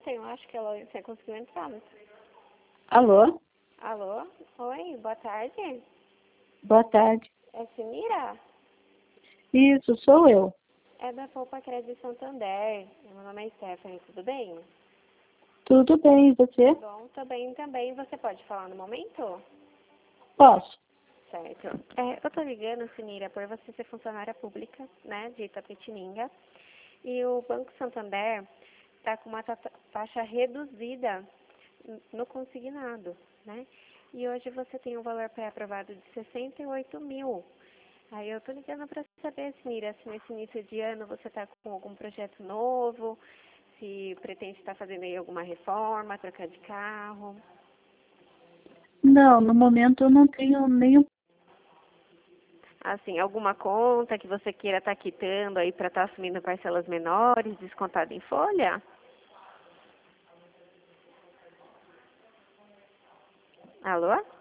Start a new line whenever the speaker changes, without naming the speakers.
Eu acho que ela você conseguiu entrar.
Alô?
Alô? Oi, boa tarde.
Boa tarde.
É Sinira?
Isso, sou eu.
É da Poupa Crédito Santander. Meu nome é Stephanie, tudo bem?
Tudo bem, e você?
Bom, tô bem também. Você pode falar no momento?
Posso.
Certo. Eu tô ligando, Sinira, por você ser funcionária pública, né, de Itapetininga. E o Banco Santander está com uma taxa reduzida no consignado, né? E hoje você tem um valor pré-aprovado de 68 mil. Aí eu tô ligando para saber, Sinira, se nesse início de ano você está com algum projeto novo, se pretende estar fazendo aí alguma reforma, trocar de carro.
Não, no momento eu não tenho nenhum.
Assim, alguma conta que você queira estar quitando aí para estar assumindo parcelas menores, descontado em folha? Alô?